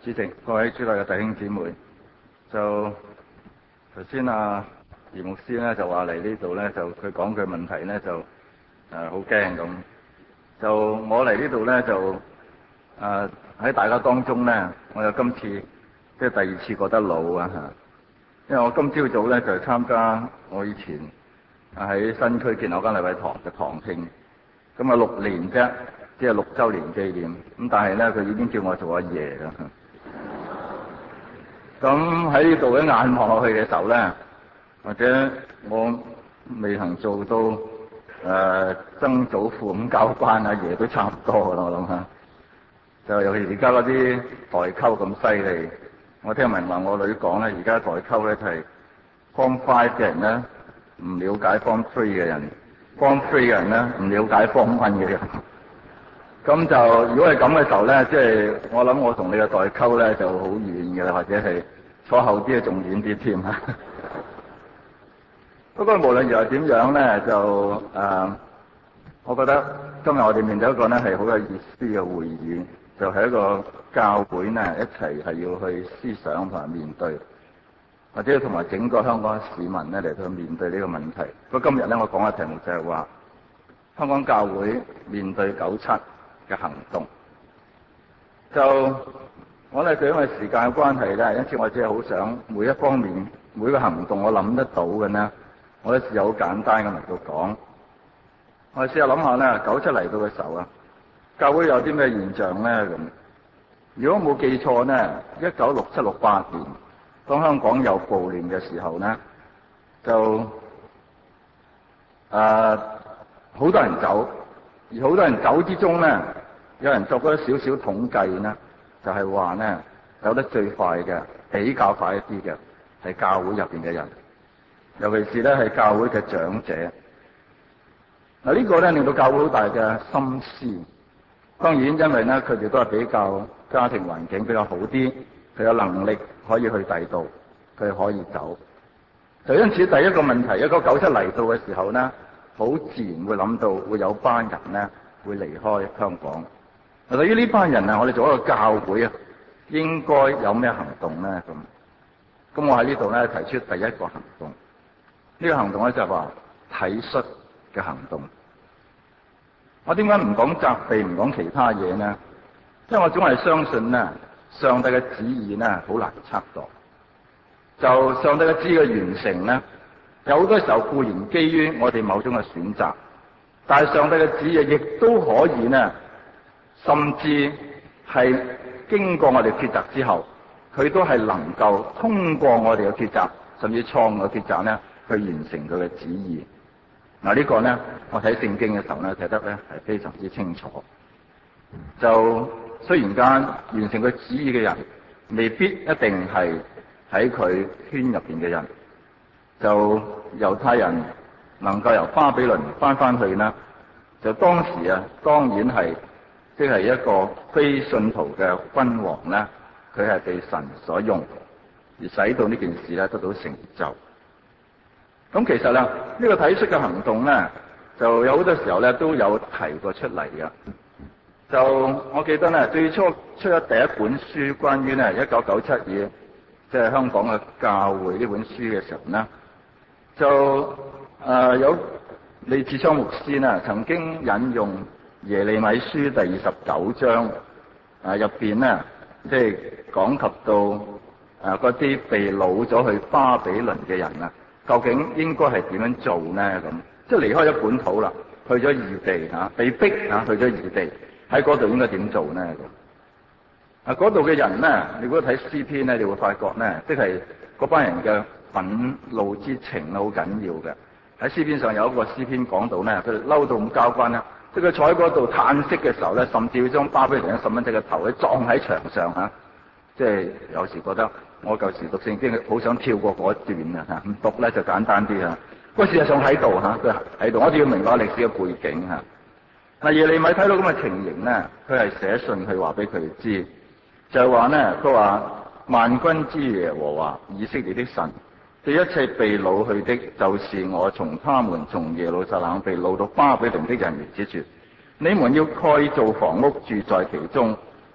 主席，各位主內嘅弟兄姊妹，就頭先葉牧師咧就話嚟呢度咧，就佢講句問題咧就好驚咁。就我嚟呢度咧就喺大家當中咧，我有今次即係第二次覺得老啊嚇，因為我今朝早咧就參加我以前喺新區建立間禮拜堂嘅堂慶，咁啊6年啫，即係6週年紀念，咁但係咧佢已經叫我做阿爺啦。咁喺呢度一眼望落去嘅時候咧，或者我未曾做到曾祖父咁交關，阿爺都差唔多啦，我諗下。就尤其而家嗰啲代溝咁犀利，我聽聞話我女講咧，而家代溝咧就係 Form 5嘅人咧唔了解 Form 3嘅人，Form 3嘅人咧唔了解 Form 1嘅人。咁就如果係咁嘅時候咧，即係我諗我同你嘅代溝咧就好遠嘅啦，或者係坐後啲仲遠啲添嚇。不過無論如何點樣咧，就我覺得今日我哋面對一個咧係好有意思嘅會議，就係一個教會咧一齊係要去思想同埋面對，或者同埋整個香港市民咧嚟到面對呢個問題。不過今日咧我講嘅題目就係話香港教會面對97嘅行動。就我咧就因為時間嘅關係咧，因此我只係好想每一方面每個行動我諗得到嘅呢，我都試好簡單咁嚟到講。我哋試下諗下咧，97嚟到嘅時候啊，教會有啲咩現象咧咁？如果冇記錯呢，1967、68年當香港有暴亂嘅時候呢，就好多人走，而好多人走之中呢，有人作咗少少統計呢，就係話呢，走得最快嘅比較快一啲嘅係教會入邊嘅人，尤其是咧係教會嘅長者。嗱，呢個咧令到教會好大嘅心思。當然因為咧佢哋都係比較家庭環境比較好啲，佢有能力可以去第度，佢可以走。就因此第一個問題，1997嚟到嘅時候咧，好自然會諗到會有班人咧會離開香港。嗱，對於呢班人啊，我哋做一個教會啊，應該有咩行動咧咁？咁我喺呢度咧提出第一個行動。呢個行動咧就係話體恤嘅行動。我點解唔講責備，唔講其他嘢呢？因為我總係相信呢，上帝嘅旨意呢好難測度。就上帝嘅旨意嘅完成呢，有好多時候固然基於我哋某種嘅選擇，但係上帝嘅旨意亦都可以呢，甚至係經過我哋抉擇之後，佢都係能夠通過我哋嘅抉擇，甚至錯誤嘅抉擇呢，去完成佢嘅旨意。嗱，呢個呢，我睇聖經嘅時候呢，睇得呢係非常之清楚。就雖然間完成佢旨意嘅人，未必一定係喺佢圈入邊嘅人。就猶太人能夠由巴比倫翻去呢，就當時啊，當然係即係一個非信徒嘅君王呢，佢係被神所用，而使到呢件事呢得到成就。咁其實呢個體恤嘅行動呢，就有好多時候呢都有提過出嚟嘅。就我記得呢，最初出咗第一本書關於呢1997年即係香港嘅教會呢本書嘅時候呢，就有李志昌牧師呢曾經引用耶利米書第29章入邊呢，即係講及到嗰啲被擄咗去巴比倫嘅人啊，究竟應該係點樣做呢？咁即係離開咗本土啦，去咗異地被逼去咗異地，喺嗰度應該點做呢？咁嗰度嘅人呢，你如果睇詩篇呢，你會發覺呢，即係嗰班人嘅憤怒之情好緊要嘅。喺詩篇上有一個詩篇講到呢，佢嬲到咁交關啦，即係佢坐喺嗰度嘆息嘅時候呢，甚至要將巴比倫嘅細蚊仔嘅頭撞喺牆上嚇。即係有時覺得我舊時讀聖經好想跳過嗰一段啊，唔讀咧就簡單啲啊。不過事實上喺度佢喺度，我哋要明白歷史嘅背景嚇。嗱，耶利米睇到咁嘅情形呢，佢係寫信去話俾佢哋知，就係話呢，佢話萬軍之耶和華以色列的神，對一切被擄去的，就是我從他們從耶路撒冷被擄到巴比倫的人而指住，你們要蓋造房屋住在其中，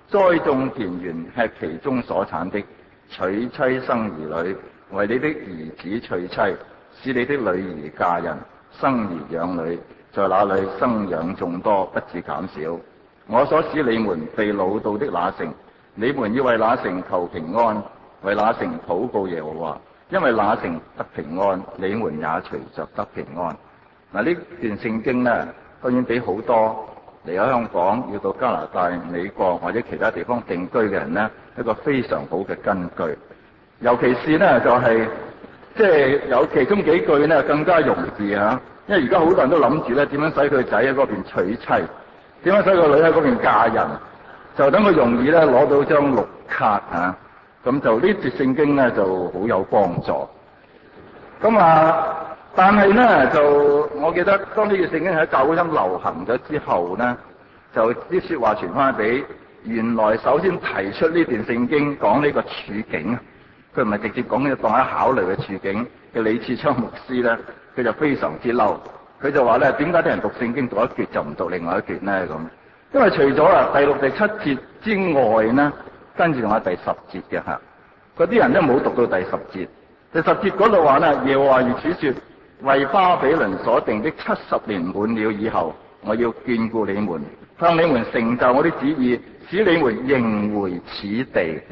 栽種田園，吃其中所產的，娶妻生兒女，為你的兒子娶妻，使你的女兒嫁人，生兒養女，在那裏生養眾多，不致減少。我所使你們被擄到的那城，你們要為那城求平安，為那城禱告耶和華，因為那城得平安，你們也隨着得平安。嗱，呢段聖經呢，當然俾好多離開香港要到加拿大、美國或者其他地方定居嘅人呢，一個非常好嘅根據。尤其是呢，就係即係有其中幾句呢更加容易嚇，因為而家好多人都諗住咧點樣使佢仔喺嗰邊娶妻，點樣使個女喺嗰邊嫁人，就等佢容易咧攞到張綠卡嚇。咁就呢節聖經呢就好有幫助。咁但係呢，就我記得當呢節聖經喺教會中流行咗之後呢，就啲説話傳翻俾原來首先提出呢段聖經講呢個處境，佢唔係直接講呢個當喺考慮嘅處境嘅李次昌牧師呢，佢就非常之嬲，佢就話呢，點解啲人讀聖經讀一節就唔讀另外一節呢？咁，因為除咗第六、第七節之外呢，跟住仲有第十節嘅嚇，嗰啲人都冇讀到第十節。第十節嗰度話呢，耶和華如此說：為巴比倫所定的70年滿了以後，我要眷顧你們，向你們成就我的旨意，使你們仍回此地。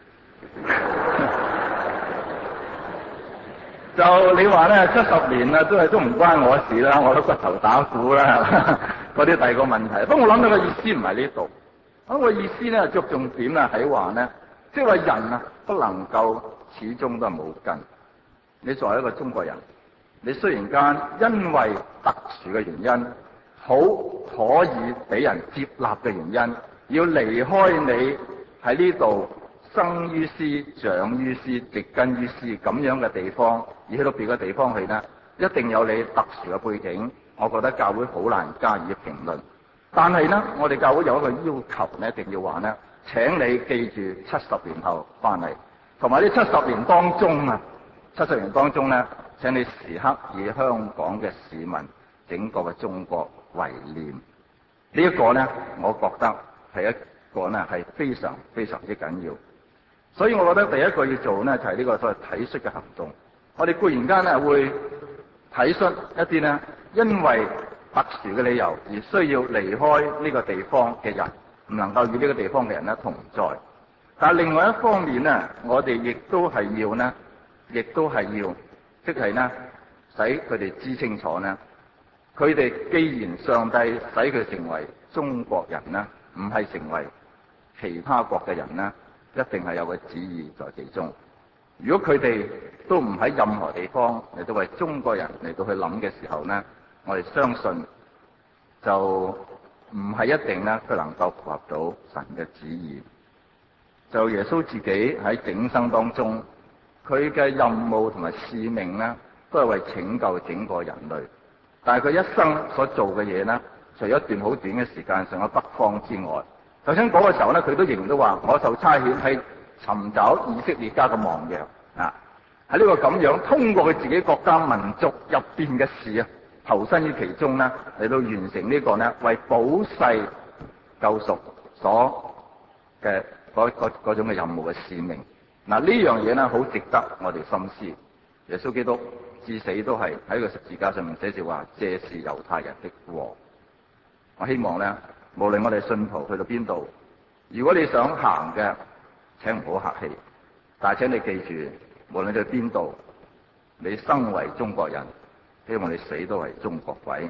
就你話呢，70年啦，都唔關我事啦，我都骨頭打鼓啦，嗰啲第二個問題。不過我諗到個意思唔係呢度，咁個意思呢，着重點啊喺話呢，即係話人啊不能夠始終都係冇根。你作為一個中國人，你雖然間因為特殊嘅原因，好可以俾人接納嘅原因，要離開你喺呢度生於斯、長於斯、植根於斯咁樣嘅地方，而去到別嘅地方去呢，一定有你特殊嘅背景。我覺得教會好難加以評論。但係呢，我哋教會有一個要求呢，一定要話呢，請你記住70年後翻嚟，同埋呢70年當中啊，70年當中呢，請你時刻以香港嘅市民、整個嘅中國為念。呢一個呢，我覺得係一個呢係非常非常之緊要。所以我覺得第一個要做呢，就係呢個所謂體恤嘅行動。我哋固然間呢會體恤一啲呢，因為特殊嘅理由而需要離開呢個地方嘅人，唔能夠與呢個地方嘅人呢同在。但係另外一方面呢，我哋亦都係要呢，即係呢，使佢哋知清楚呢，佢哋既然上帝使佢成為中國人呢，唔係成為其他國嘅人呢，一定係有個旨意在其中。如果佢哋都唔喺任何地方嚟到為中國人嚟到去諗嘅時候呢，我哋相信就唔係一定呢，佢能夠符合到神嘅旨意。就耶穌自己喺整生當中，佢嘅任務同埋使命呢，都係為拯救整個人類。但係佢一生所做嘅嘢呢，除咗一段好短嘅時間上咗北方之外，頭先嗰個時候呢，佢都仍然都話：我受差遣係尋找以色列家嘅亡羊啊！喺呢個咁樣，通過佢自己國家民族入邊嘅事啊，投身於其中呢，嚟到完成呢個呢，為保世救贖所嘅嗰種嘅任務嘅使命。嗱，呢樣嘢呢，好值得我哋深思。耶穌基督至死都係喺個十字架上面寫住話：這是猶太人的王。我希望呢，無論我哋信徒去到邊度，如果你想行嘅，請唔好客氣，但係請你記住，無論你去邊度，你生為中國人，希望你死都係中國鬼。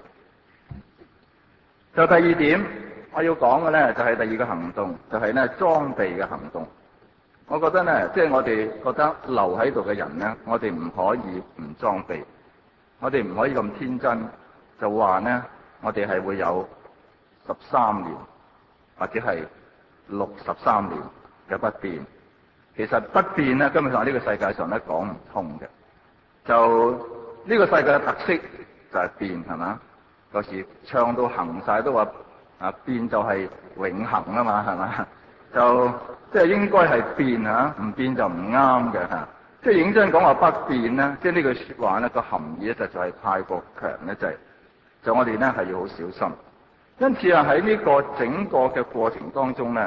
就第二點我要講嘅呢，就係第二個行動，就係呢裝備嘅行動。我覺得呢，即係我哋覺得留喺度嘅人呢，我哋唔可以唔裝備，我哋唔可以咁天真就話呢，我哋係會有13年或者係63年嘅不變。其實不變呢，根本上呢個世界上咧講唔通嘅。就呢個世界嘅特色就係變，係嘛？有時唱到行晒都話變就係永恆啊嘛，係嘛？就即係應該係變嚇，唔變就唔啱嘅嚇。即係認真講話不變呢，即係呢句説話呢個含義咧實在係太過強咧，就我哋呢係要好小心。因此喺呢個整個嘅過程當中呢，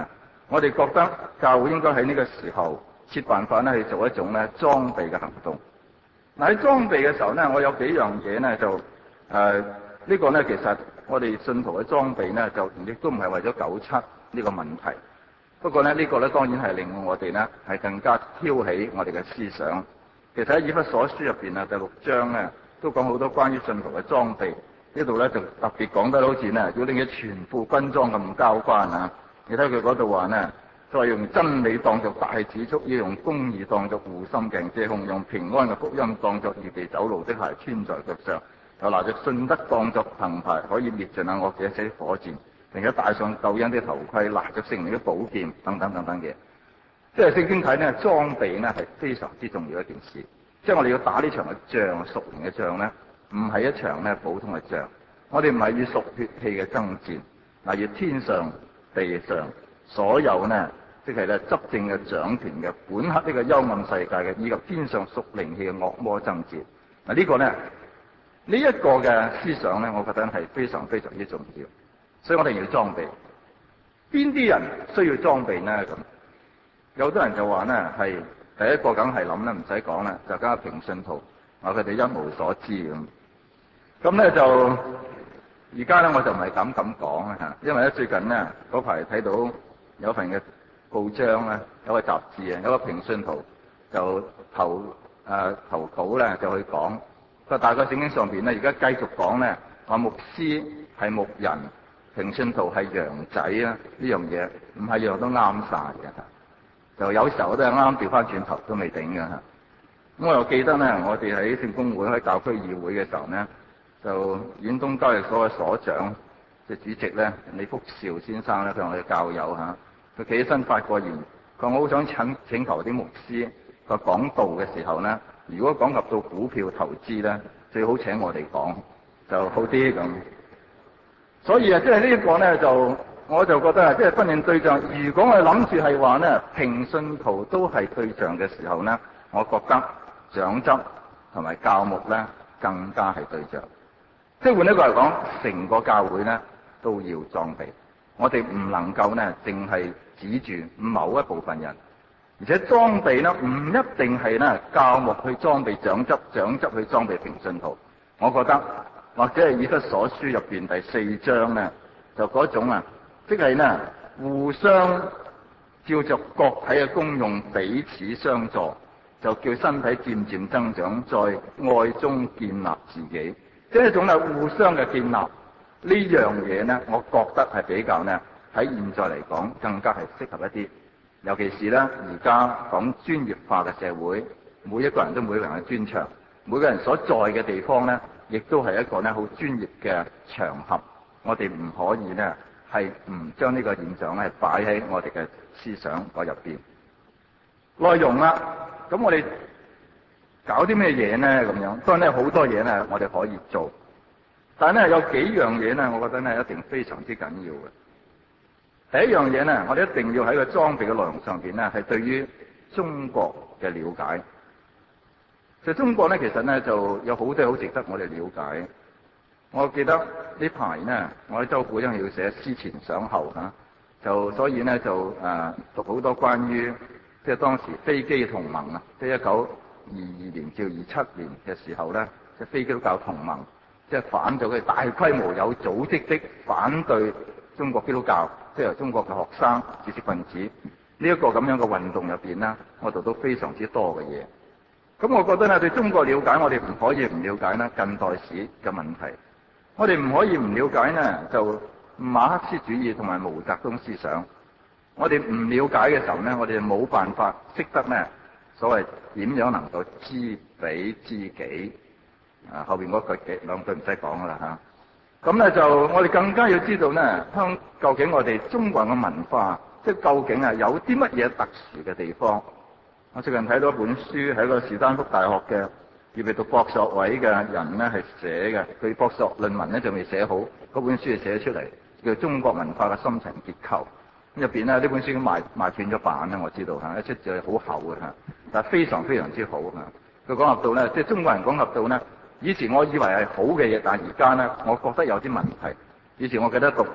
我哋覺得教會應該喺呢個時候設辦法咧去做一種咧裝備嘅行動。嗱，喺裝備嘅時候咧，我有幾樣嘢咧就呢個咧其實我哋信徒嘅裝備咧就亦都唔係為咗97呢個問題。不過咧呢個咧當然係令我哋咧係更加挑起我哋嘅思想。其實喺以弗所書入邊啊第6章咧都講好多關於信徒嘅裝備。呢度咧就特別講得好似咧要令佢全副軍裝咁交關啊！你睇佢嗰度話咧，就係用真理當作大指束，要用公義當作護心鏡遮胸，用平安嘅福音當作預備走路的鞋穿在腳上，又拿着信德當作盾牌，可以滅盡惡者這些火箭，並且戴上救恩的頭盔，拿着聖靈的寶劍等等等等嘅。即係聖經睇呢，裝備呢係非常之重要一件事。即係我哋要打呢場嘅仗，屬靈嘅仗呢，唔係一場咧普通嘅仗。我哋唔係與屬血氣嘅爭戰，嗱，與天上地上所有呢，即係咧執政嘅掌權嘅管轄呢個幽暗世界嘅，以及天上屬靈氣嘅惡魔爭戰。嗱，呢個呢，呢一個嘅思想呢，我覺得係非常非常之重要。所以我哋要裝備。邊啲人需要裝備呢？咁有好多人就話呢，係第一個梗係諗啦，唔使講啦，就梗係平信徒，話佢哋一無所知咁。咁咧就而家咧我就唔係咁講啦嚇，因為咧最近咧嗰排睇到有份嘅報章咧，有個雜誌啊，有個平信徒就投稿咧就去講，個大概聖經上邊咧而家繼續講咧話牧師係牧人，平信徒係羊仔啊，呢樣嘢唔係樣都啱晒嘅，就有時候都係啱調翻轉頭都未定嘅嚇。咁我又記得咧，我哋喺聖公會喺教區議會嘅時候咧。就遠東交易所嘅所長，即係主席咧，李福兆先生咧，佢係我哋教友嚇，佢企起身發過言，佢話我好想請求啲牧師，佢講道嘅時候咧，如果講及到股票投資咧，最好請我哋講就好啲咁。所以啊，即係呢一個咧，就我就覺得啊，即係分辨對象。如果我哋諗住係話咧，平信徒都係對象嘅時候咧，我覺得長執同埋教牧咧更加係對象。即係換一個嚟講，成個教會咧都要裝備。我哋唔能夠咧，淨係指住某一部分人，而且裝備咧唔一定係咧教牧去裝備長執，長執去裝備平信徒。我覺得或者係以弗所書入邊第4章咧，就嗰種啊，即係咧互相照着各體嘅功用彼此相助，就叫身體漸漸增長，在愛中建立自己。即係一種互相嘅建立，呢樣嘢呢，我覺得係比較呢喺現在嚟講更加係適合一啲。尤其是呢，而家講專業化嘅社會，每一個人都每個人嘅專長，每個人所在嘅地方呢，亦都係一個呢好專業嘅場合。我哋唔可以呢係唔將呢個現象呢擺喺我哋嘅思想嗰入邊。內容啦，咁我哋搞啲咩嘢呢？咁樣當然咧好多嘢呢，我哋可以做，但係咧有幾樣嘢呢，我覺得呢一定非常之緊要嘅。第一樣嘢呢，我哋一定要喺個裝備嘅內容上邊呢，係對於中國嘅了解。就中國呢，其實呢就有好多好值得我哋了解。我記得呢排呢，我喺周報因為要寫思前想後嚇，就所以呢就讀好多關於即係當時非基同盟啊，即係1922年至27年嘅時候咧，即係非基督教同盟，即係反對佢大規模有組織的反對中國基督教，即係由中國嘅學生、知識分子呢一個咁樣嘅運動入邊咧，我讀到非常之多嘅嘢。咁我覺得咧，對中國了解，我哋唔可以唔了解咧近代史嘅問題。我哋唔可以唔了解呢，就馬克思主義同埋毛澤東思想。我哋唔了解嘅時候呢，我哋就冇辦法識得呢所謂點樣能夠知彼知己。後邊嗰句兩句唔使講噶啦嚇。咁咧就我哋更加要知道呢，究竟我哋中國人嘅文化，即係究竟有啲乜嘢特殊嘅地方。我最近睇到一本書，喺個士丹福大學嘅預備讀博碩位嘅人呢係寫嘅，佢博碩論文呢就未寫好，嗰本書就寫出嚟，叫《中國文化嘅深層結構》。入邊呢本書已經賣斷咗版啦，我知道嚇，一出就係好厚嘅嚇，但係非常非常之好嚇。佢講及到呢，即係中國人講及到呢，以前我以為係好嘅嘢，但係而家呢，我覺得有啲問題。以前我記得讀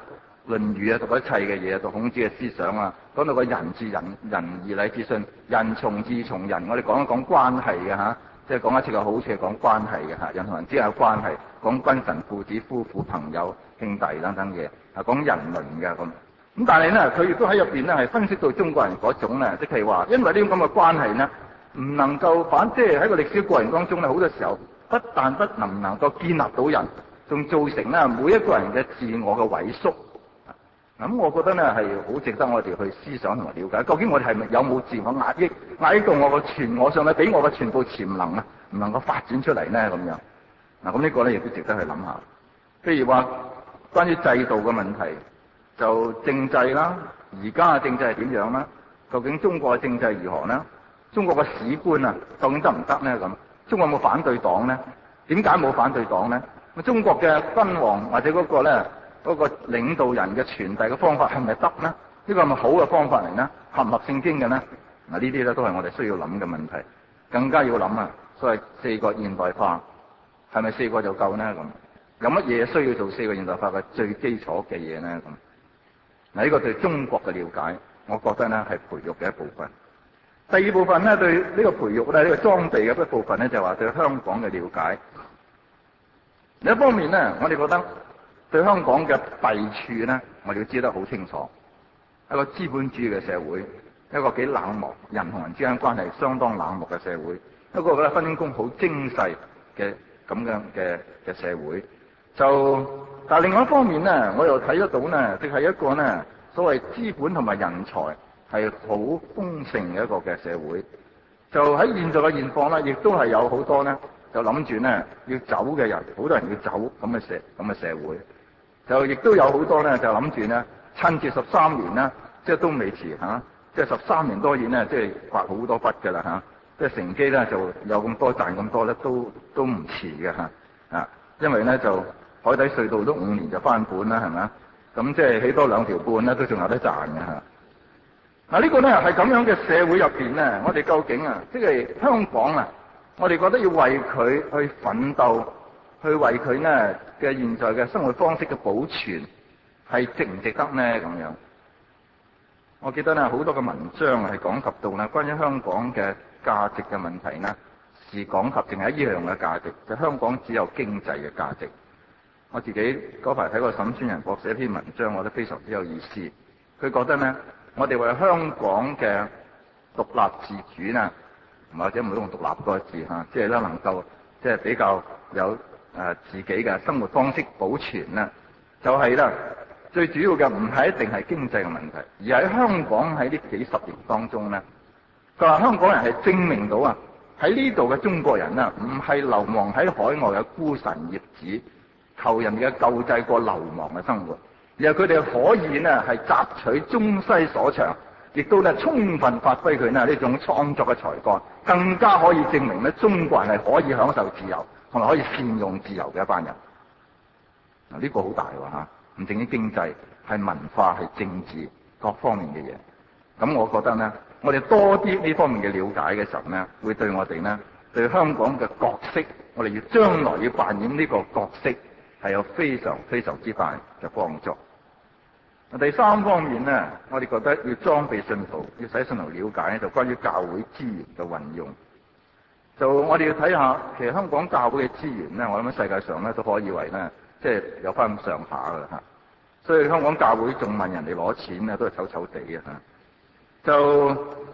論語啊，讀一切嘅嘢，讀孔子嘅思想啊，講到個仁至仁，仁義禮智信，人從義從仁，我哋講一講關係嘅嚇，即係講一次嘅好處係講關係嘅嚇，人同人之間有關係，講君臣父子夫婦朋友兄弟等等嘢，係講人倫嘅咁。咁但係咧，佢亦都喺入邊咧係分析到中國人嗰種咧，即係話因為呢種咁嘅關係咧，唔能夠即係喺個歷史過程當中咧，好多時候不但不能夠建立到人，仲造成咧每一個人嘅自我嘅萎縮。咁我覺得咧係好值得我哋去思想同埋了解，究竟我哋係咪有冇自我壓抑，壓抑到我個全我上咧，俾我嘅全部潛能啊，唔能夠發展出嚟咧咁樣。嗱，咁呢個咧亦都值得去諗下。譬如話關於制度嘅問題，就政制啦，而家嘅政制係點樣啦？究竟中國嘅政制如何呢？中國嘅史官啊，究竟得唔得呢？咁中國有冇反對黨呢？點解冇反對黨呢？中國嘅君王或者嗰個咧？嗰個領導人嘅傳遞嘅方法係咪得呢？呢個係咪好嘅方法嚟呢？合唔合聖經嘅呢？嗱，呢啲咧都係我哋需要諗嘅問題，更加要諗啊！所謂4個現代化係咪4個就夠呢？咁有乜嘢需要做4個現代化嘅最基礎嘅嘢呢？咁嗱，呢個對中國嘅了解，我覺得呢係培育嘅一部分。第二部分呢，對呢個培育咧，呢個裝備嘅一部分呢，就係話對香港嘅了解。另一方面呢，我哋覺得對香港嘅弊處呢，我哋要知得好清楚。一個資本主義嘅社會，一個幾冷漠，人同人之間關係相當冷漠嘅社會，一個咧分分工好精細嘅咁樣嘅社會。但係另外一方面呢，我又睇得到呢，即係一個呢所謂資本同埋人才係好豐盛嘅一個嘅社會。就喺現在嘅現況呢，亦都係有好多呢，就諗住呢要走嘅人，好多人要走咁嘅社會。就亦都有好多咧，就諗住咧，趁住13年啦，即係都未遲嚇，即係13年當然咧，即係發好多筆㗎啦嚇，即係乘機咧就有咁多賺咁多咧，都唔遲嘅嚇啊！因為咧就海底隧道都5年就翻本啦，係咪啊？咁即係起多2條半咧，都仲有得賺嘅嚇。嗱，呢個咧係咁樣嘅社會入邊咧，我哋究竟啊，即係香港啊，我哋覺得要為佢去奮鬥。去為佢呢嘅現在嘅生活方式嘅保存係值唔值得呢？咁樣，我記得呢好多嘅文章係講及到呢關於香港嘅價值嘅問題呢，是講及淨係一樣嘅價值，就香港只有經濟嘅價值。我自己嗰排睇過沈宣仁博士一篇文章，我覺得非常之有意思。佢覺得呢，我哋為香港嘅獨立自主呢，或者唔好用獨立嗰個字嚇，即係咧能夠即係比較有自己嘅生活方式保存啦，就係啦，最主要嘅唔係一定係經濟嘅問題，而喺香港喺呢幾十年當中咧，佢話香港人係證明到啊，喺呢度嘅中國人啊，唔係流亡喺海外嘅孤臣孽子，求人哋嘅救濟過流亡嘅生活，而係佢哋可以呢係摘取中西所長，亦都咧充分發揮佢呢種創作嘅才幹，更加可以證明咧中國人係可以享受自由，同埋可以善用自由嘅一班人。嗱，呢個好大喎嚇，唔淨止經濟，係文化，係政治各方面嘅嘢。咁我覺得呢，我哋多啲呢方面嘅了解嘅時候呢，會對我哋呢，對香港嘅角色，我哋要將來要扮演呢個角色，係有非常非常之大嘅幫助。第三方面呢，我哋覺得要裝備信徒，要使信徒了解就關於教會資源嘅運用。就我哋要睇下，其實香港教會嘅資源咧，我諗喺世界上咧都可以為咧，即係有翻咁上下噶啦嚇。所以香港教會仲問人哋攞錢咧，都係醜醜地嘅嚇。就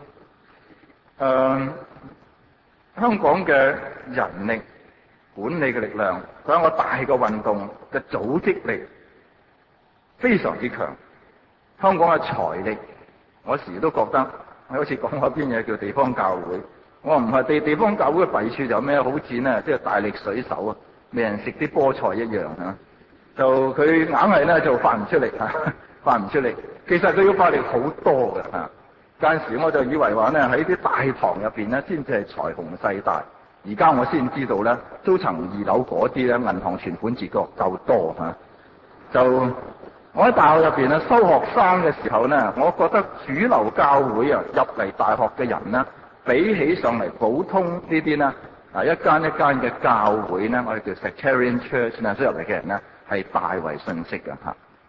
香港嘅人力管理嘅力量，佢一個大嘅運動嘅組織力非常之強。香港嘅財力，我時都覺得，我好似講嗰邊嘢叫地方教會。我唔係地方教會嘅弊處就咩？好似呢，即係大力水手啊，未人食啲菠菜一樣嚇。就佢硬係咧就發唔出力嚇，發唔出力。其實佢要發力好多嘅嚇。間時我就以為話呢，喺啲大堂入邊呢，先至係財雄勢大。而家我先知道咧，租層2樓嗰啲咧，銀行存款自覺夠多嚇。就我喺大學入邊咧收學生嘅時候呢，我覺得主流教會啊入嚟大學嘅人呢，比起上嚟普通呢啲呢，一間一間嘅教會呢，我哋叫 sectarian church 呢，所入嚟嘅人呢係大為遜色嘅嚇。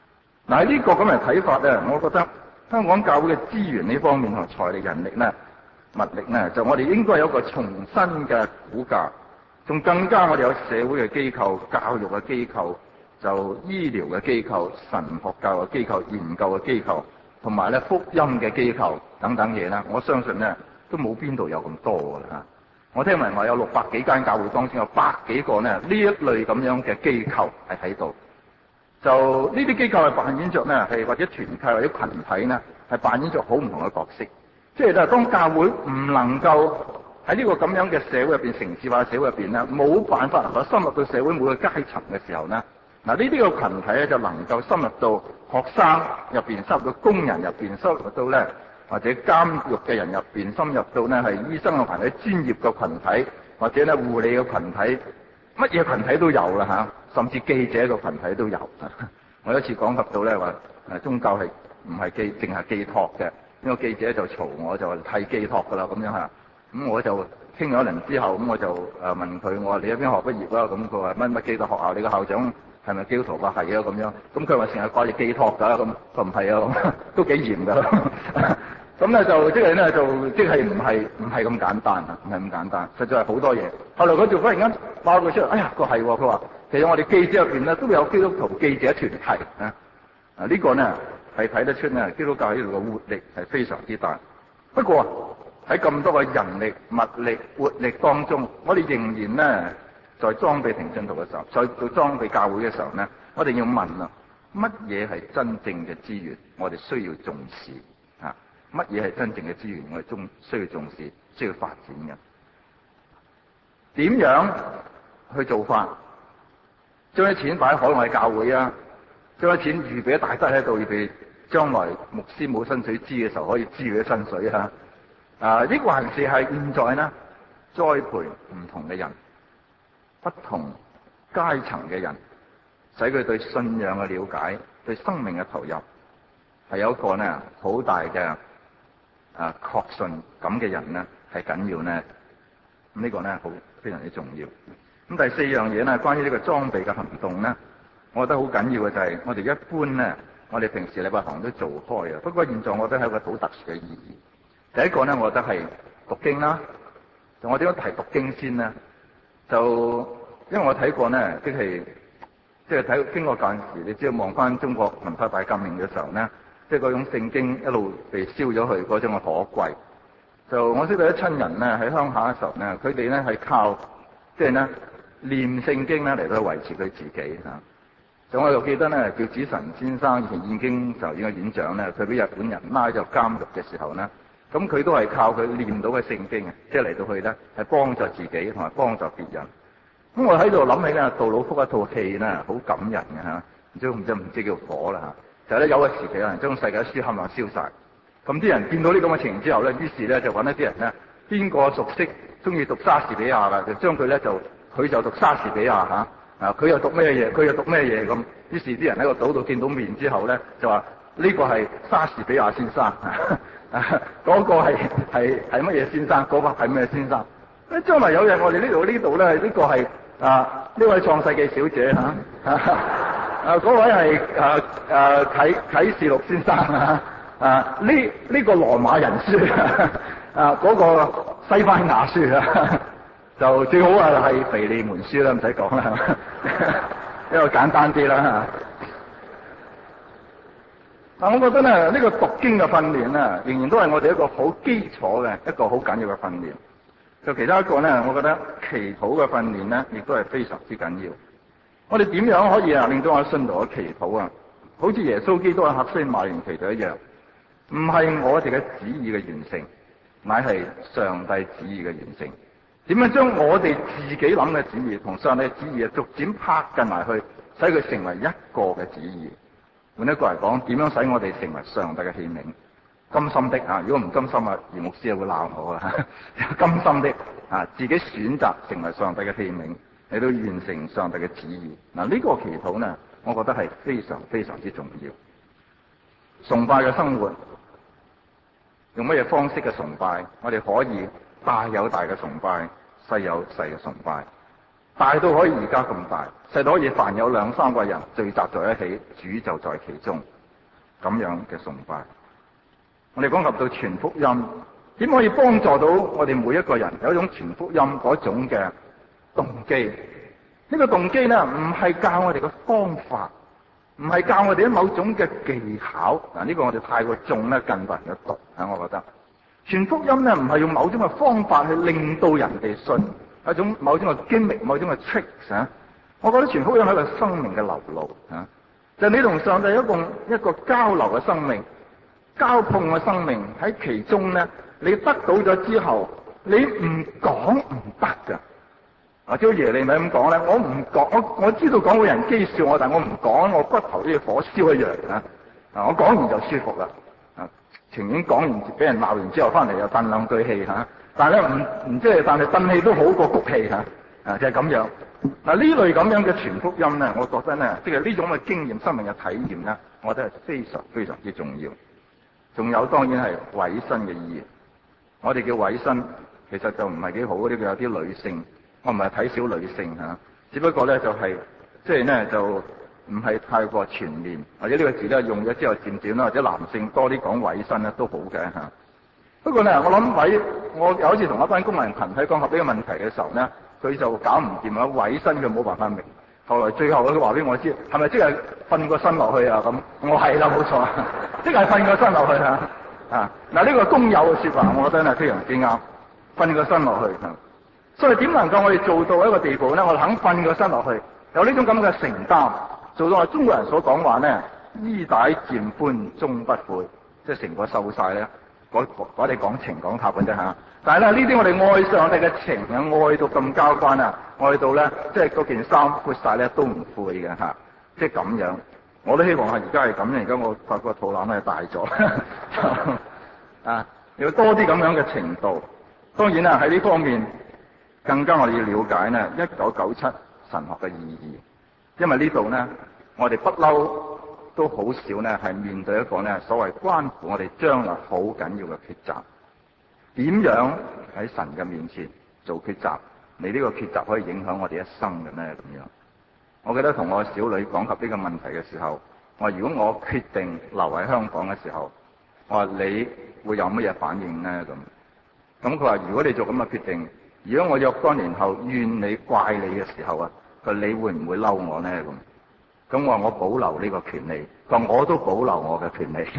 嗱，喺呢個咁嘅睇法咧，我覺得香港教會嘅資源呢方面同財力人力咧、物力咧，就我哋應該有一個重新嘅估價，仲更加我哋有社會嘅機構、教育嘅機構、就醫療嘅機構、神學教育嘅機構、研究嘅機構，同埋咧福音嘅機構等等嘢啦。我相信咧都冇邊度有咁多㗎啦。我聽聞話有600幾間教會當中有100幾個呢一類咁樣嘅機構係喺度。就呢啲機構係扮演着呢，係或者團體或者群體呢，係扮演着好唔同嘅角色。即係咧，當教會唔能夠喺呢個咁樣嘅社會入邊、城市化社會入邊呢，冇辦法能夠深入到社會每個階層嘅時候呢，嗱呢啲個群體咧就能夠深入到學生入邊、深入到工人入邊、深入到呢或者監獄嘅人入邊、深入到呢係醫生嘅群體、專業嘅群體或者呢護理嘅群體，乜嘢群體都有啦嚇。甚至記者嘅群體都有。我有一次講及到咧話，宗教係唔係淨係寄託嘅？呢個記者就嘈我，就話係寄託㗎啦咁樣嚇。咁我就傾咗一輪之後，咁我就問佢，我話你喺邊學畢業啦？咁佢話乜寄託學校？你個校長係咪基督徒？話係啊咁樣。咁佢話成日掛住寄託㗎，咁佢唔係啊，咁都幾嚴㗎。咁咧就即係咧就即係唔係咁簡單啊，唔係咁簡單，實在係好多嘢。後來佢就忽然間爆佢出嚟，哎呀，佢係喎，佢話其實我哋記者入邊咧都有基督徒記者團體啊。呢個呢係睇得出呢基督教呢度嘅活力係非常之大。不過喺咁多嘅人力、物力、活力當中，我哋仍然呢在裝備平信徒嘅時候，在做裝備教會嘅時候呢，我哋要問啊，乜嘢係真正嘅資源？我哋需要重視啊。乜嘢係真正嘅資源？我哋需要重視、需要發展嘅。點樣去做法？將啲錢擺喺海外教會啊，將啲錢預備一大堆喺度，預備將來牧師冇薪水支嘅時候可以支佢啲薪水啊！抑或還是係現在呢？栽培唔同嘅人，不同階層嘅人，使佢對信仰嘅了解、對生命嘅投入係有一個呢好大嘅確信咁嘅人呢係緊要呢。咁呢個呢好非常之重要。咁第四樣嘢呢，關於呢個裝備嘅行動呢，我覺得好緊要嘅就係我哋一般呢，我哋平時禮拜堂都做開嘅。不過現在我覺得係一個好特殊嘅意義。第一個呢，我覺得係讀經啦。我點解提讀經先呢？就因為我睇過呢，即係睇經過嗰陣時，你只要望翻中國文化大革命嘅時候呢，即係嗰種聖經一路被燒咗去嗰種嘅可貴。就我識到一親人呢，喺鄉下嘅時候呢，佢哋呢係靠即係呢念聖經呢嚟到維持佢自己嚇。就我又記得呢，叫子臣先生以前已經就演個院長呢，佢俾日本人拉入監獄嘅時候呢，咁佢都係靠佢念到嘅聖經，即係嚟到去呢係幫助自己同埋幫助別人。咁我喺度諗起呢，杜魯福一套戲呢，好感人嘅嚇，唔知叫火啦嚇。就係咧有個時期有人將世界書冚唪唥燒晒。咁啲人見到呢咁嘅情形之後咧，於是咧就揾一啲人咧，邊個熟悉中意讀莎士比亞㗎，就將佢咧佢就讀莎士比亞嚇，佢又讀咩嘢，佢又讀咩嘢咁。於是啲人喺個島度見到面之後咧，就話呢個係莎士比亞先生，嗰個係乜嘢先生，嗰個係咩先生？將來有日我哋呢度咧，呢個係呢位創世記小姐嚇，嗰位係啟示錄先生啊。呢個羅馬人書嗰個西班牙書就最好係腓利門書啦，唔使講啦，因為簡單啲啦。但我覺得呢個讀經嘅訓練呢，仍然都係我哋一個好基礎嘅一個好緊要嘅訓練。就其他一個呢，我覺得祈禱嘅訓練呢，亦都係非常之緊要。我哋點樣可以令到我信徒嘅祈禱啊，好似耶穌基督喺客西馬尼園祈禱一樣？唔係我哋嘅旨意嘅完成，乃係上帝旨意嘅完成。點樣將我哋自己諗嘅旨意同上帝嘅旨意逐漸拍近埋去，使佢成為一個嘅旨意？換一個嚟講，點樣使我哋成為上帝嘅器皿？甘心的啊！如果唔甘心啊，余牧師又會鬧我啊！甘心的啊，自己選擇成為上帝嘅器皿，嚟到完成上帝嘅旨意。嗱，呢個祈禱呢，我覺得係非常非常之重要。崇拜嘅生活。用乜嘢方式嘅崇拜？我哋可以大有大嘅崇拜，細有細嘅崇拜。大到可以而家咁大，細到可以凡有2-3個人聚集在一起，主就在其中。 咁樣嘅崇拜。我哋講及到傳福音，點可以幫助到我哋每一個人有一種傳福音嗰種嘅動機？呢個動機咧，唔係教我哋嘅方法，唔係教我哋某種嘅技巧。嗱，呢個我哋太過重咧，近代人嘅毒啊，我覺得傳福音咧，唔係用某種嘅方法去令到人哋信，一種某種嘅 gimmick，某種嘅 tricks 啊。我覺得傳福音係一個生命嘅流露啊，就係你同上帝一個交流嘅生命。交碰嘅生命喺其中咧，你得到咗之後，你唔講唔得噶。或者耶利米咁講咧，我唔講，我知道講會人譏笑我，但我唔講，我骨頭都要火燒一樣啊！我講完就舒服啦。啊，情願講完俾人鬧完之後，翻嚟又嘆兩句氣嚇。但係咧唔即係，但係嘆氣都好過谷氣嚇。啊，就係咁樣。嗱，呢類咁樣嘅傳福音咧，我覺得咧，即係呢種嘅經驗、生命嘅體驗咧，我覺得係非常非常之重要。仲有當然係委身嘅意義。我哋叫委身，其實就唔係幾好嗰啲，有啲女性。我唔係睇小女性嚇，只不過咧就係即係咧就唔係太過全面，或者呢個字咧用咗之後漸漸啦，或者男性多啲講委身咧都好嘅嚇。不過咧，我諗我有一次同一班公民群體講及呢個問題嘅時候咧，佢就搞唔掂啊，委身佢冇辦法明。後來最後佢話俾我知，係咪即係瞓個身落去啊？咁我係啦，冇錯，即係瞓個身落去嚇。啊，嗱呢個公有嘅説話，我覺得係非常之啱，瞓個身落去嚇。所以點能夠我哋做到一個地步咧？我哋肯瞓個身落去，有呢種咁嘅承擔，做到我中國人所講話咧，衣帶漸寬終不悔，即係成個瘦晒咧。我哋講情講塔嘅啫嚇。但係咧呢啲我哋愛上帝嘅情啊，愛到咁交關啊，愛到咧即係嗰件衫闊晒咧都唔悔嘅嚇，即係咁樣。我都希望係而家係咁樣，而家我發覺肚腩係大咗啊，要多啲咁樣嘅程度。當然啦，喺呢方面。更加我哋要了解呢1997神學嘅意義，因為呢度呢，我哋不嬲都好少呢係面對一個呢所謂關乎我哋將來好緊要嘅抉擇。點樣喺神嘅面前做抉擇？你呢個抉擇可以影響我哋一生嘅咩？咁樣，我記得同我小女講及呢個問題嘅時候，我話如果我決定留喺香港嘅時候，我話你會有乜嘢反應呢？咁佢話如果你做咁嘅決定，如果我若干年後怨你怪你嘅時候啊，佢你會唔會嬲我呢？咁我話我保留呢個權利，佢話我都保留我嘅權利。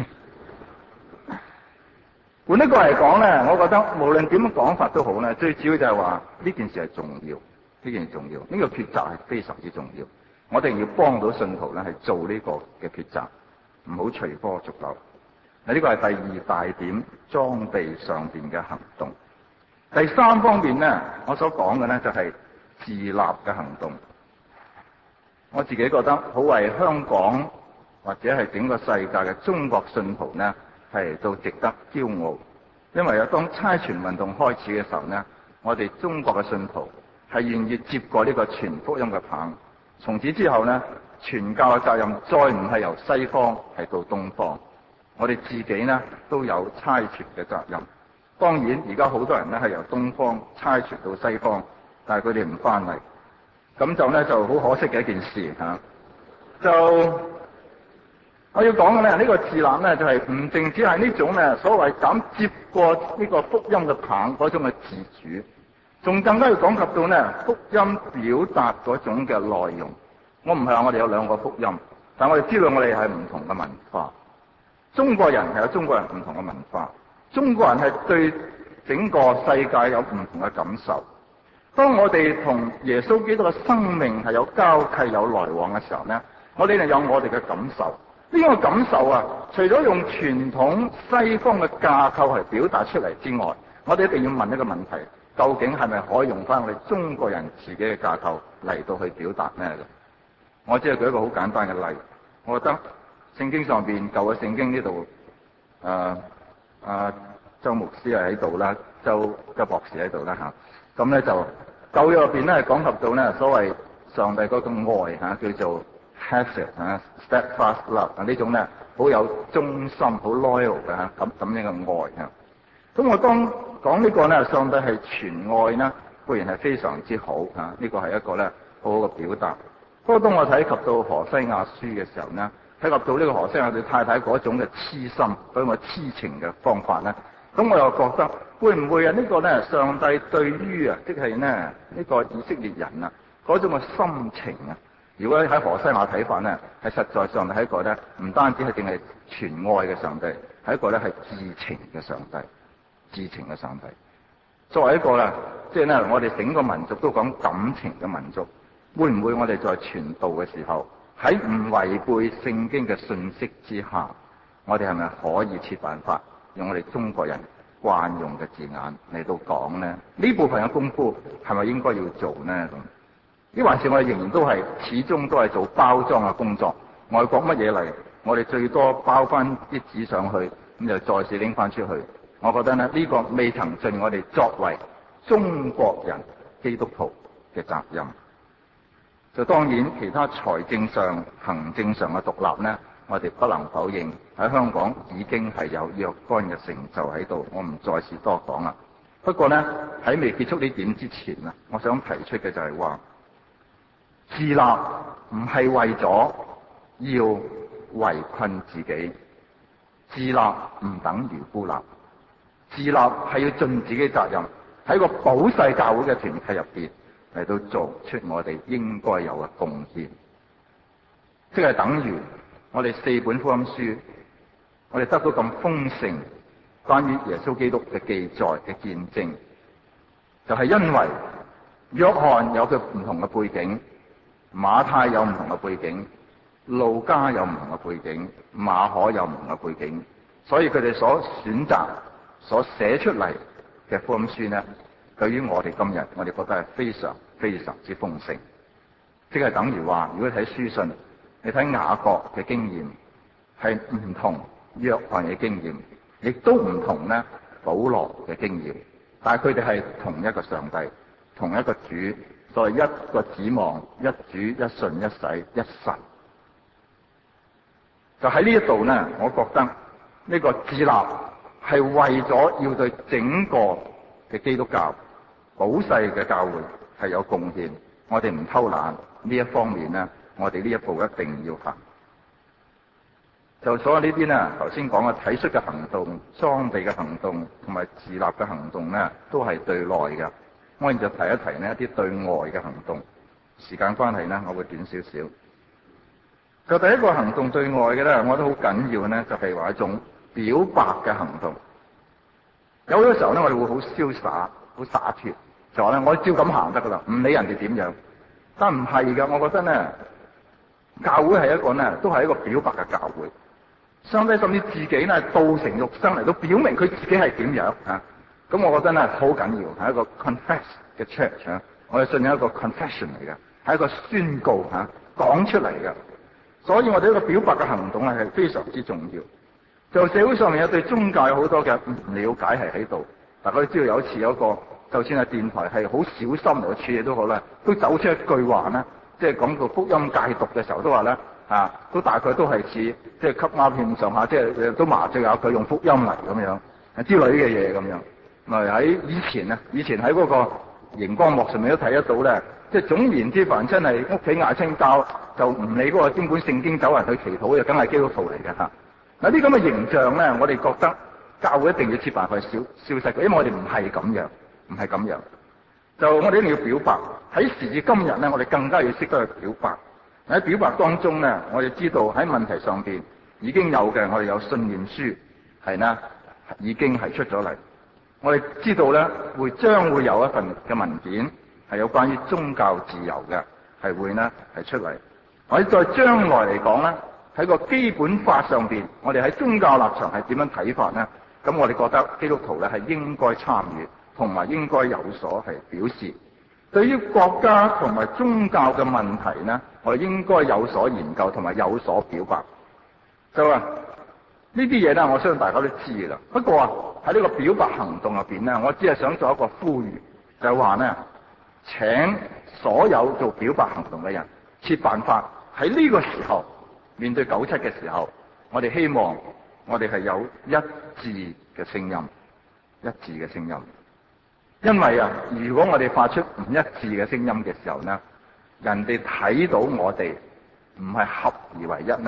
換一個嚟講咧，我覺得無論點樣講法都好咧，最主要就係話呢件事係重要，呢件事重要，呢個抉擇係非常之重要。我哋要幫到信徒咧係做呢個嘅抉擇，唔好隨波逐流。嗱，呢個係第二大點，裝備上邊嘅行動。第三方面咧，我所講嘅咧就係自立嘅行動。我自己覺得好為香港或者係整個世界嘅中國信徒咧係都值得驕傲，因為當差傳運動開始嘅時候咧，我哋中國嘅信徒係願意接過呢個傳福音嘅棒，從此之後咧，傳教嘅責任再唔係由西方係到東方，我哋自己咧都有差傳嘅責任。當然，而家好多人咧係由東方差傳到西方，但係佢哋唔翻嚟，咁就咧就好可惜嘅一件事嚇。就我要講嘅咧，呢個自立咧就係唔淨止係呢種咧所謂敢接過呢個福音嘅棒嗰種嘅自主，仲更加要講及到咧福音表達嗰種嘅內容。我唔係話我哋有兩個福音，但我哋知道我哋係唔同嘅文化。中國人係有中國人唔同嘅文化。中國人係對整個世界有唔同嘅感受。當我哋同耶穌基督嘅生命係有交契、有來往嘅時候咧，我哋就有我哋嘅感受。呢個感受啊，除咗用傳統西方嘅架構嚟表達出嚟之外，我哋一定要問一個問題：究竟係咪可以用翻我哋中國人自己嘅架構嚟到去表達呢？我只係舉一個好簡單嘅例，我覺得聖經上邊舊嘅聖經呢度周牧師係喺度啦，周博士喺度啦嚇。咁咧就舊約入邊咧係講及到咧所謂上帝嗰種愛嚇，叫做 hesed steadfast love 啊，呢種咧好有忠心、好 loyal 嘅嚇咁樣嘅愛嚇。咁我當講呢個咧，上帝係全愛呢，固然係非常之好嚇，呢個係一個咧好好嘅表達。不過當我睇及到何西亞書嘅時候咧， 睇及到呢個何西阿對太太嗰種嘅痴心、嗰種痴情嘅方法咧，咁我又覺得會唔會啊？呢個咧，上帝對於啊，即係呢個以色列人啊嗰種嘅心情啊，如果喺何西阿睇法咧，係實在上係一個咧，唔單止係淨係全愛嘅上帝，係一個咧係至情嘅上帝，至情嘅上帝。作為一個咧，即係咧，我哋整個民族都講感情嘅民族，會唔會我哋在傳道嘅時候，喺唔違背聖經嘅信息之下，我哋係咪可以設辦法用我哋中國人慣用嘅字眼嚟到講呢？呢部分嘅功夫係咪應該要做呢？咁呢還是我哋仍然都係始終都係做包裝嘅工作？外國乜嘢嚟，我哋最多包翻啲紙上去，咁就再次拎翻出去。我覺得呢，呢個未曾盡我哋作為中國人基督徒嘅責任。就當然其他財政上、行政上嘅獨立呢，我哋不能否認喺香港已經係有若干嘅成就喺度，我唔再是多講啦。不過呢，喺未結束呢點之前啊，我想提出嘅就係話，自立唔係為咗要圍困自己，自立唔等於孤立，自立係要盡自己責任，喺個普世教會嘅團體入邊嚟到做出我哋應該有嘅貢獻，即係等於我哋4本福音書，我哋得到咁豐盛關於耶穌基督嘅記載嘅見證，就係因為約翰有佢唔同嘅背景，馬太有唔同嘅背景，路加有唔同嘅背景，馬可有唔同嘅背景，所以佢哋所選擇、所寫出嚟嘅福音書呢，對於我哋今日，我哋覺得係非常非常之豐盛。即係等於話，如果睇書信，你睇雅各嘅經驗係唔同約翰嘅經驗，亦都唔同呢保羅嘅經驗，但係佢哋係同一個上帝，同一個主，所謂一個指望、一主、一信、一洗、一神。就喺呢一度呢，我覺得呢個自立係為咗要對整個嘅基督教普世嘅教會係有貢獻，我哋唔偷懶呢一方面呢，我哋呢一步一定要行。就所有呢啲呢，頭先講嘅體恤嘅行動、裝備嘅行動同埋自立嘅行動呢，都係對內嘅。我現在提一提呢一啲對外嘅行動。時間關係呢，我會短少少。就第一個行動對外嘅呢，我覺得好緊要呢，就係話一種表白嘅行動。有好多時候呢，我哋會好瀟灑、好灑脫，就話呢，我照咁行得噶啦，唔理人哋點樣。但唔係噶，我覺得呢，教會係一個呢，都係一個表白嘅教會。上帝甚至自己呢，道成肉身嚟到表明佢自己係點樣啊。咁我覺得呢，好緊要，係一個 confess 嘅 church 啊。我哋信有一個 confession 嚟嘅，係一個宣告嚇，講出嚟嘅。所以我哋呢個表白嘅行動係非常之重要。就社會上面有對宗教有好多嘅唔了解係喺度。大家都知道有一次有一個，就算係電台係好小心嚟處理都好啦，都走出一句話呢，即係講到福音戒毒嘅時候都話咧都大概都係似即係吸鴉片上下，即係都麻醉下佢用福音嚟咁樣之類嘅嘢咁樣。咪喺以前喺嗰個熒光幕上面都睇得到咧。即係總言之，凡真係屋企嗌親交，就唔理嗰個經本聖經走人去祈禱，就梗係基督徒嚟嘅嚇。嗱啲咁嘅形象咧，我哋覺得教會一定要設辦法消失嘅，因為我哋唔係咁樣，唔係咁樣。就我哋一定要表白。喺時至今日咧，我哋更加要識得去表白。喺表白當中咧，我哋知道喺問題上邊已經有嘅，我哋有信念書係啦，已經係出咗嚟。我哋知道咧，將會有一份嘅文件係有關於宗教自由嘅，係會呢係出嚟。我哋在將來嚟講咧，喺個基本法上邊，我哋喺宗教立場係點樣睇法呢？咁我哋覺得基督徒咧係應該參與，同埋應該有所係表示。對於國家同埋宗教嘅問題呢，我哋應該有所研究同埋有所表白。就話呢啲嘢呢，我相信大家都知啦。不過喺呢個表白行動入邊呢，我只係想做一個呼籲，就係話呢，請所有做表白行動嘅人設辦法喺呢個時候面對97嘅時候，我哋希望我哋係有一致嘅聲音，一致嘅聲音。因為如果我哋發出唔一致嘅聲音嘅時候呢，人哋睇到我哋唔係合而為一呢，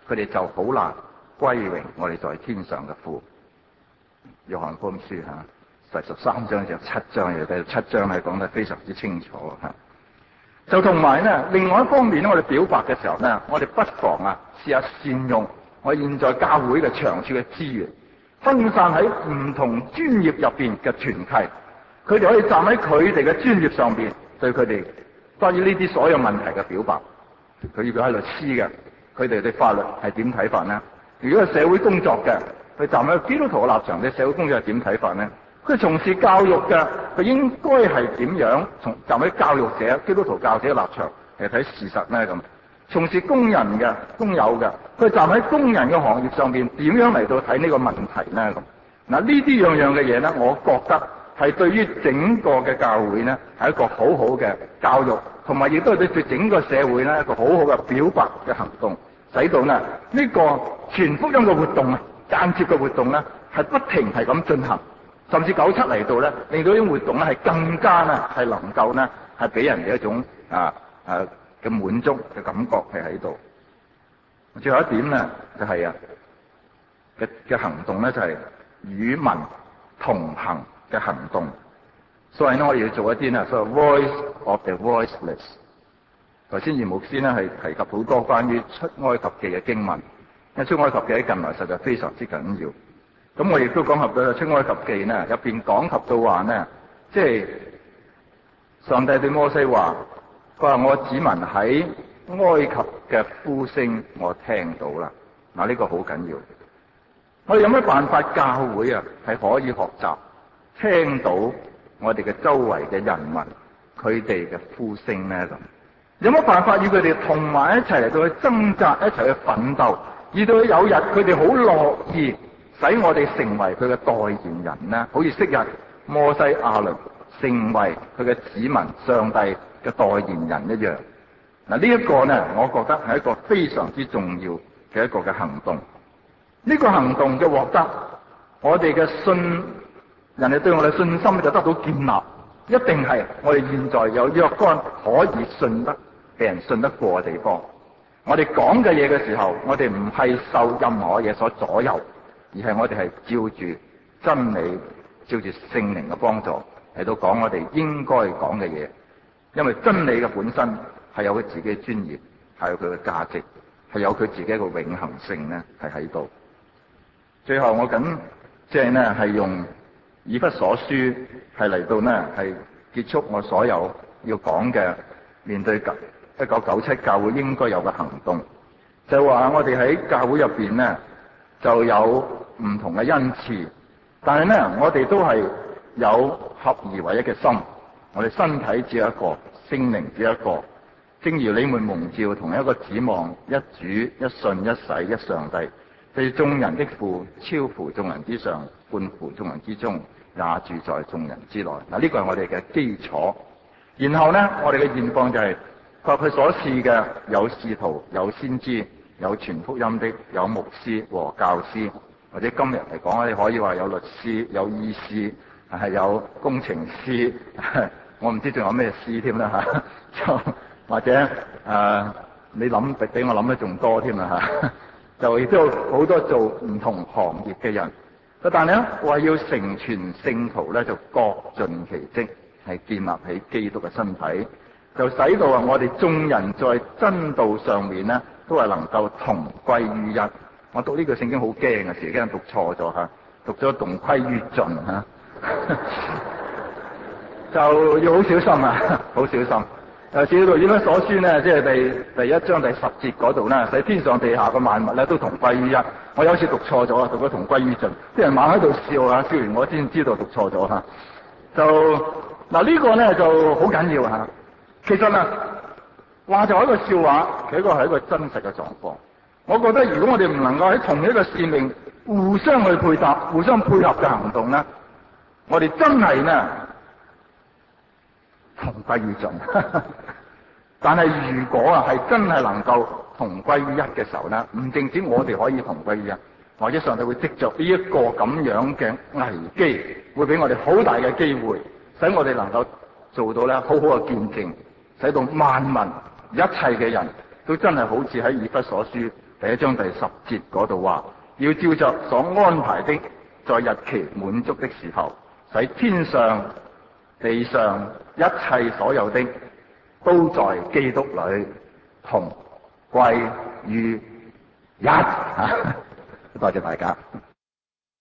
佢哋就好難歸榮我哋在天上嘅父。約翰福音書第13章就7章，第7章係講得非常之清楚吓。就同埋咧，另外一方面咧，我哋表白嘅時候咧，我哋不妨試下善用我現在教會嘅長處嘅資源，分散喺唔同專業入邊嘅團契，佢哋可以站喺佢哋嘅專業上邊，對佢哋關於呢啲所有問題嘅表白。佢如果係律師嘅，佢哋對法律係點睇法呢？如果係社會工作嘅，佢站喺基督徒嘅立場，對社會工作係點睇法呢？佢從事教育嘅，佢應該係點樣站喺教育者、基督徒教者嘅立場嚟睇事實呢？咁從事工人嘅、工友嘅，佢站喺工人嘅行業上邊點樣嚟到睇呢個問題呢？咁嗱，呢啲樣樣嘅嘢呢，我覺得係對於整個嘅教會呢係一個好好嘅教育，同埋亦都係對整個社會呢一個好好嘅表白嘅行動，使到呢個傳福音嘅活動啊，間接嘅活動呢係不停係咁進行。甚至97嚟到咧，令到呢種活動咧係更加咧係能夠咧係俾人哋一種嘅滿足嘅感覺係喺度。最後一點咧就係嘅行動咧就係與民同行嘅行動。所以咧我哋要做一啲咧所謂 voice of the voiceless。頭先葉牧師咧係提及好多關於出埃及記嘅經文，因為出埃及記喺近來實在非常之緊要。咁我亦都講及到出埃及記呢，入邊講及到話呢，即係上帝對摩西話，佢話我子民喺埃及嘅呼聲我聽到啦。嗱，呢個好緊要。我哋有咩辦法教會係可以學習聽到我哋嘅周圍嘅人民佢哋嘅呼聲呢？咁有乜辦法與佢哋同埋一齊嚟到去掙扎，一齊去奮鬥，以到有日佢哋好樂意使我哋成為佢嘅代言人呢？好似昔日摩西亞倫成為佢嘅子民上帝嘅代言人一樣。嗱，呢一個呢，我覺得係一個非常之重要嘅一個嘅行動。呢個行動嘅獲得，我哋嘅人哋對我哋信心就得到建立，一定係我哋現在有若干可以信得俾人信得過嘅地方。我哋講嘅嘢嘅時候，我哋唔係受任何嘢所左右，而係我哋係照住真理，照住聖靈嘅幫助嚟到講我哋應該講嘅嘢。因為真理嘅本身係有佢自己嘅專業，係有佢嘅價值，係有佢自己一個永恆性呢係喺度。最後我即係呢係用以弗所書係嚟到呢係結束我所有要講嘅面對1997教會應該有嘅行動，就話我哋喺教會入邊呢就有唔同嘅恩賜，但係呢我哋都係有合而為一嘅心，我哋身體只有一個，聖靈只有一個，正如你們蒙召同一個指望，一主一信一洗一上帝，對眾人的父超乎眾人之上，半乎眾人之中，也住在眾人之內。嗱，呢個係我哋嘅基礎。然後呢我哋嘅現況就係佢所賜嘅有使徒，有先知，有傳福音的，有牧師和教師，或者今日嚟講，你可以話有律師、有醫師，係有工程師，我唔知仲有咩師添啦吓，就或者你諗比我諗得仲多添啦吓，就亦都有好多做唔同行業嘅人，但係咧話要成全聖徒咧，就各盡其職，係建立起基督嘅身體。就使到我哋眾人在真道上面呢，都係能夠同歸於一。我讀呢句聖經好驚嘅，時驚讀錯咗吓，讀咗同歸於盡吓，就要好小心啊，好小心。至於到以弗所書呢，即係第1章第10節嗰度呢，使天上地下嘅萬物咧都同歸於一。我有一次讀錯咗，讀咗同歸於盡，啲人猛喺度笑啊，笑完我先知道讀錯咗吓。就嗱呢個呢就好緊要吓。其實呢，話就係一個笑話，其實係一個真實嘅狀況。我覺得如果我哋唔能夠喺同一個使命互相去配搭、互相配合嘅行動呢，我哋真係呢同歸於盡。但係如果係真係能夠同歸於一嘅時候呢，唔淨止我哋可以同歸於一，或者上帝會藉着呢一個咁樣嘅危機，會俾我哋好大嘅機會，使我哋能夠做到呢好好嘅見證。使到萬民一切嘅人都真係好似喺以弗所書第1章第10節嗰度話，要照着所安排的，在日期滿足的時候，使天上地上一切所有的，都在基督裏同歸於一。多謝大家。